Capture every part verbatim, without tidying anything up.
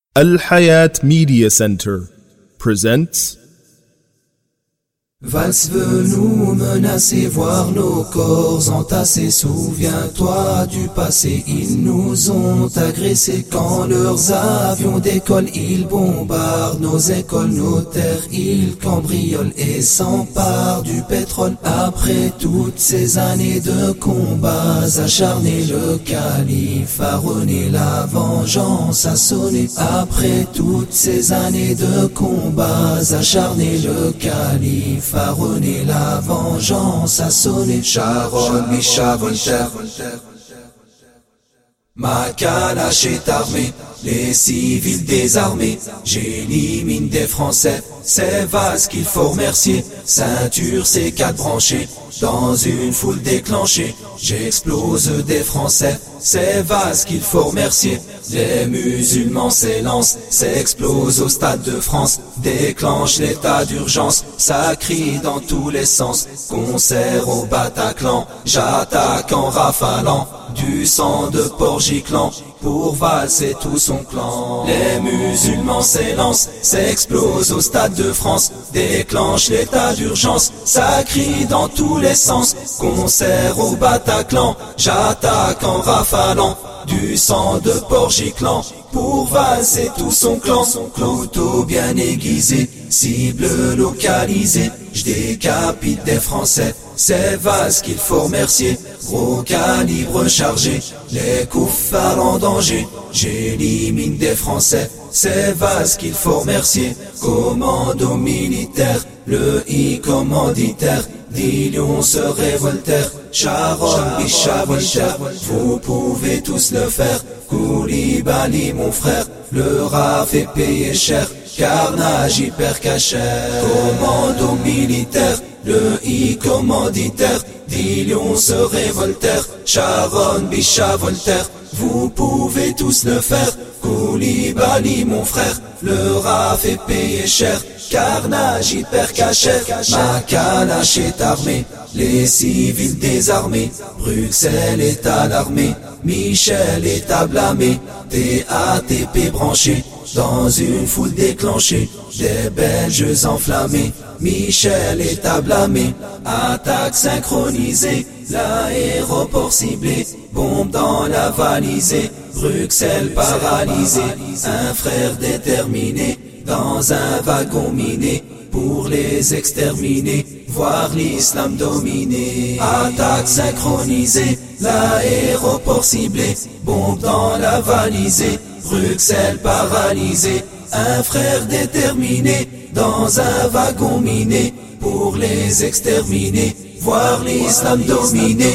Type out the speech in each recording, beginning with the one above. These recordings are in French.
Al Hayat Media Center presents Valse veut nous menacer, voir nos corps entassés. Souviens-toi du passé, ils nous ont agressés. Quand leurs avions décollent, ils bombardent nos écoles, nos terres. Ils cambriolent et s'emparent du pétrole. Après toutes ces années de combats acharnés, le calife a rené, la vengeance a sonné. Après toutes ces années de combats acharnés, le calife a rené, la vengeance a sonné. Sharon, Misha, Voltaire, ma calache est armée, les civils désarmés. J'élimine des Français, c'est Valse qu'il faut remercier. Ceinture, c'est quatre branchés, dans une foule déclenchée. J'explose des Français, c'est Valse qu'il faut remercier. Les musulmans s'élancent, s'explosent au Stade de France. Déclenche l'état d'urgence, ça crie dans tous les sens. Concert au Bataclan, j'attaque en rafalant du sang de porc giclant pour Valse et tout son clan. Les musulmans s'élancent, s'explosent au Stade de France. Déclenche l'état d'urgence, ça crie dans tous les sens. Concert au Bataclan, j'attaque en rafalant du sang de porc giclant pour Valse et tout son clan. Couteau bien aiguisé, cible localisée, j'décapite des Français, c'est Valse qu'il faut remercier. Gros calibre chargé, les koufars en danger. J'élimine des Français, c'est Valse qu'il faut remercier. Commando militaire, le I commanditaire, Dilion se révoltèrent. Sharon, Bicha, Voltaire, vous pouvez tous le faire. Koulibaly mon frère, le rat fait payer cher. Carnage hyper cachère. Commando militaire, le I commanditaire, Dilion se révoltèrent. Sharon, Bicha, Voltaire, vous pouvez tous le faire. Koulibaly mon frère, le rat fait payer cher. Carnage hyper cachère. Ma calache est armée, les civils désarmés. Bruxelles est alarmée, Michel est à blâmer. T A T P branché, dans une foule déclenchée. Des Belges enflammés, Michel est à blâmer. Attaque synchronisée, l'aéroport ciblé. Bombe dans la valisée, Bruxelles paralysée. Un frère déterminé, dans un wagon miné, pour les exterminer, voir l'islam dominer. Attaque synchronisée, l'aéroport ciblé. Bombe dans la valisée, Bruxelles paralysée. Un frère déterminé, dans un wagon miné, pour les exterminer, voir l'islam dominer.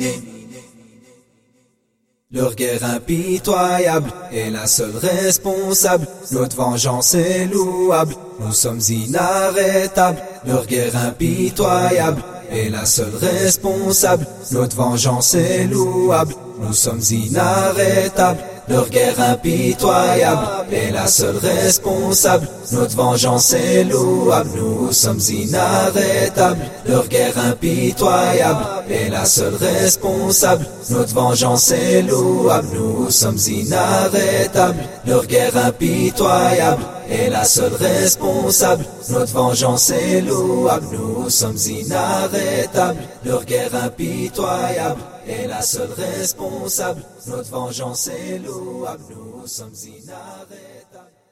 Leur guerre impitoyable est la seule responsable. Notre vengeance est louable, nous sommes inarrêtables. Leur guerre impitoyable est la seule responsable. Notre vengeance est louable, nous sommes inarrêtables. Leur guerre impitoyable est la seule responsable. Notre vengeance est louable, nous sommes inarrêtables. Leur guerre impitoyable est la seule responsable. Notre vengeance est louable, nous sommes inarrêtables. Leur guerre impitoyable est la seule responsable. Notre vengeance est louable, nous sommes inarrêtables. Leur guerre impitoyable est la seule responsable. Notre vengeance est louable, nous sommes inarrêtables.